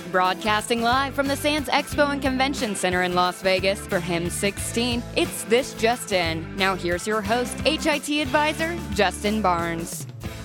Broadcasting live from the Sands Expo and Convention Center in Las Vegas for HIMSS 16, it's This Just In. Now here's your host, HIT advisor, Justin Barnes.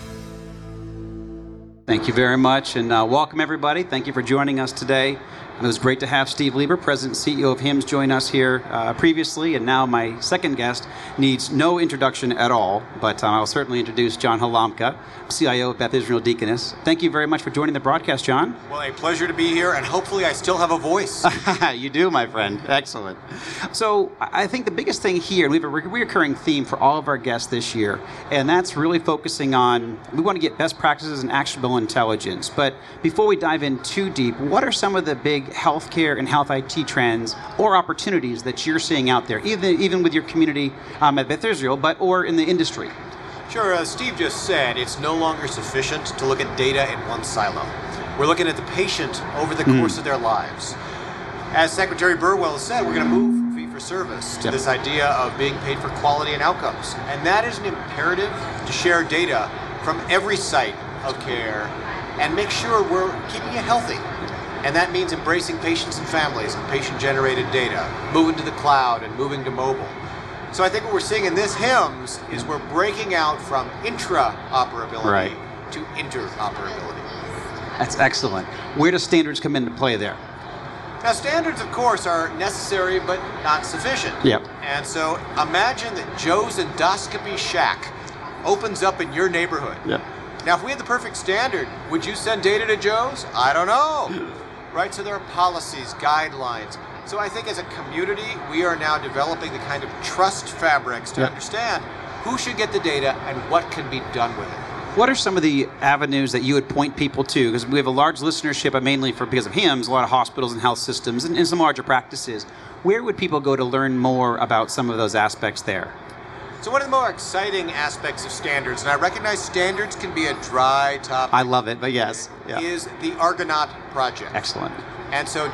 Thank you very much, and welcome everybody. Thank you for joining us today. It was great to have Steve Lieber, President and CEO of HIMSS, join us here previously, and now my second guest needs no introduction at all, but I'll certainly introduce John Halamka, CIO of Beth Israel Deaconess. Thank you very much for joining the broadcast, John. Well, a pleasure to be here, and hopefully I still have a voice. You do, my friend. Excellent. So I think the biggest thing here, and we have a recurring theme for all of our guests this year, and that's really focusing on, we want to get best practices and actionable intelligence. But before we dive in too deep, what are some of the big healthcare and health IT trends or opportunities that you're seeing out there, even with your community at Beth Israel, or in the industry? Sure, as Steve just said, it's no longer sufficient to look at data in one silo. We're looking at the patient over the course of their lives. As Secretary Burwell said, we're going to move from fee-for-service to this idea of being paid for quality and outcomes. And that is an imperative to share data from every site of care and make sure we're keeping it healthy. And that means embracing patients and families and patient-generated data, moving to the cloud and moving to mobile. So I think what we're seeing in this HIMSS is we're breaking out from intra-operability to interoperability. That's excellent. Where do standards come into play there? Now, standards, of course, are necessary but not sufficient. Yep. And so imagine that Joe's Endoscopy Shack opens up in your neighborhood. Yep. Now, if we had the perfect standard, would you send data to Joe's? I don't know. Right? So there are policies, guidelines. So I think as a community, we are now developing the kind of trust fabrics to understand who should get the data and what can be done with it. What are some of the avenues that you would point people to? Because we have a large listenership, mainly because of HIMSS, a lot of hospitals and health systems and some larger practices. Where would people go to learn more about some of those aspects there? So one of the more exciting aspects of standards, and I recognize standards can be a dry topic. I love it, but yes. Yeah. Is the Argonaut Project. Excellent. And so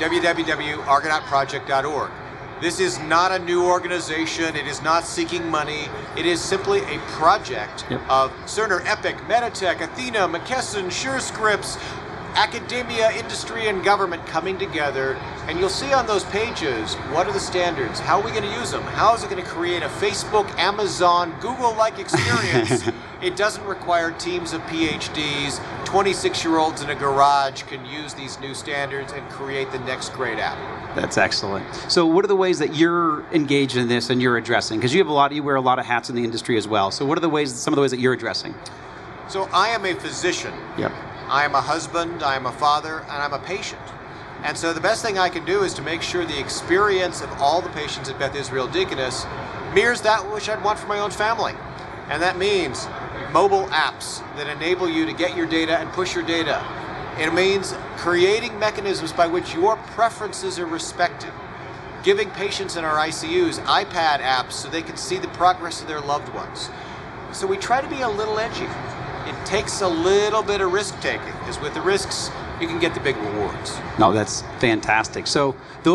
www.argonautproject.org. This is not a new organization. It is not seeking money. It is simply a project of Cerner, Epic, Meditech, Athena, McKesson, SureScripts, academia, industry, and government coming together. And you'll see on those pages, what are the standards? How are we going to use them? How is it going to create a Facebook, Amazon, Google-like experience? It doesn't require teams of PhDs. 26-year-olds in a garage can use these new standards and create the next great app. That's excellent. So what are the ways that you're engaged in this and you're addressing? Because you wear a lot of hats in the industry as well. So what are some of the ways that you're addressing? So I am a physician. Yep. I am a husband, I am a father, and I'm a patient. And so the best thing I can do is to make sure the experience of all the patients at Beth Israel Deaconess mirrors that which I'd want for my own family. And that means mobile apps that enable you to get your data and push your data. It means creating mechanisms by which your preferences are respected. Giving patients in our ICUs iPad apps so they can see the progress of their loved ones. So we try to be a little edgy. It takes a little bit of risk-taking, because with the risks, you can get the big rewards. No, that's fantastic. So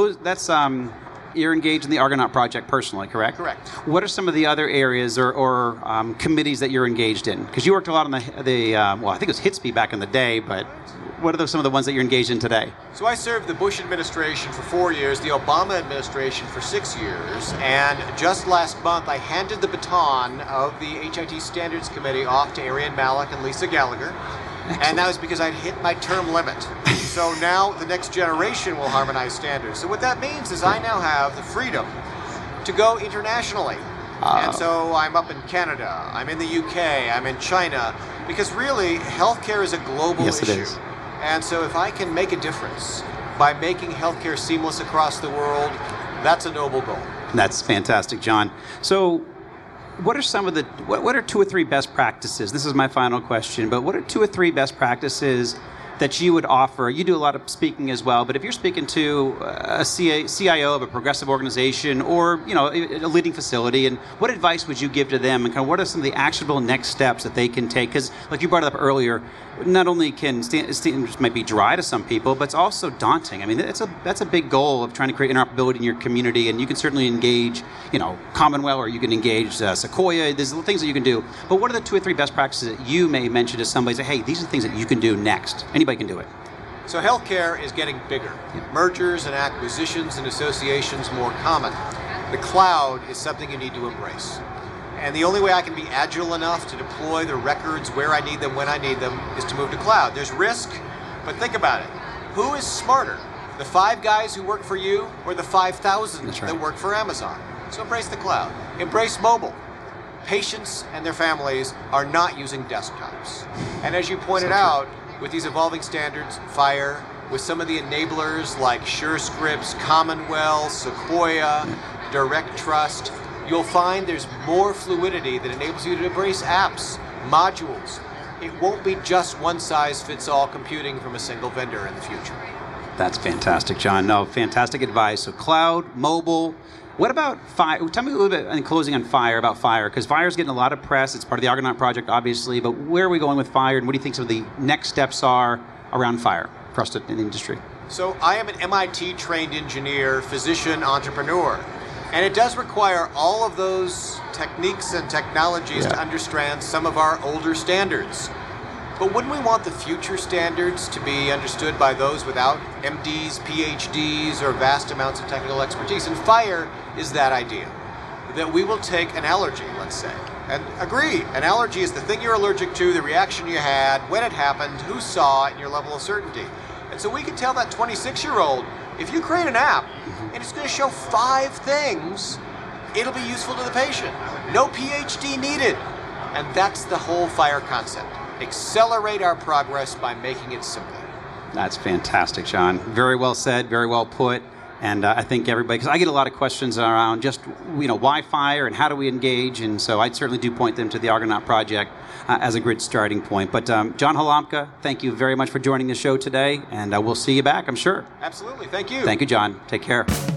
you're engaged in the Argonaut Project personally, correct? Correct. What are some of the other areas or committees that you're engaged in? Because you worked a lot on I think it was HITSP back in the day, but what are some of the ones that you're engaged in today? So I served the Bush administration for 4 years, the Obama administration for 6 years, and just last month I handed the baton of the HIT Standards Committee off to Arian Malik and Lisa Gallagher. Excellent. And that was because I'd hit my term limit. So now the next generation will harmonize standards. So what that means is I now have the freedom to go internationally. And so I'm up in Canada, I'm in the UK, I'm in China, because really healthcare is a global issue. It is. And so if I can make a difference by making healthcare seamless across the world, that's a noble goal. That's fantastic, John. So what are what are 2 or 3 best practices? This is my final question, but what are 2 or 3 best practices that you would offer? You do a lot of speaking as well, but if you're speaking to a CIO of a progressive organization or a leading facility, and what advice would you give to them, and kind of what are some of the actionable next steps that they can take? Because like you brought it up earlier, not only can standards might be dry to some people, but it's also daunting. I mean, that's a big goal of trying to create interoperability in your community, and you can certainly engage, Commonwealth, or you can engage Sequoia. There's things that you can do. But what are the 2 or 3 best practices that you may mention to somebody? Say, hey, these are the things that you can do next. Anybody can do it. So healthcare is getting bigger. Mergers and acquisitions and associations more common. The cloud is something you need to embrace. And the only way I can be agile enough to deploy the records where I need them, when I need them, is to move to cloud. There's risk, but think about it. Who is smarter? The 5 guys who work for you or the 5,000 that work for Amazon? So embrace the cloud. Embrace mobile. Patients and their families are not using desktops. And as you pointed out, with these evolving standards, FHIR, with some of the enablers like SureScripts, Commonwealth, Sequoia, Direct Trust, you'll find there's more fluidity that enables you to embrace apps, modules. It won't be just one-size-fits-all computing from a single vendor in the future. That's fantastic, John. No, fantastic advice. So cloud, mobile. What about FHIR? Tell me a little bit in closing on FHIR, about FHIR, because FHIR is getting a lot of press. It's part of the Argonaut project, obviously, but where are we going with FHIR, and what do you think some of the next steps are around FHIR for us in the industry? So I am an MIT-trained engineer, physician, entrepreneur, and it does require all of those techniques and technologies to understand some of our older standards. But wouldn't we want the future standards to be understood by those without MDs, PhDs, or vast amounts of technical expertise? And FHIR is that idea, that we will take an allergy, let's say, and agree, an allergy is the thing you're allergic to, the reaction you had, when it happened, who saw it, and your level of certainty. And so we can tell that 26-year-old, if you create an app, and it's going to show 5 things, it'll be useful to the patient. No PhD needed. And that's the whole FHIR concept. Accelerate our progress by making it simple. That's fantastic, John. Very well said, very well put. And I think everybody, because I get a lot of questions around just, why FHIR and how do we engage? And so I certainly do point them to the Argonaut project as a good starting point. But John Halamka, thank you very much for joining the show today. And we'll see you back, I'm sure. Absolutely. Thank you. Thank you, John. Take care.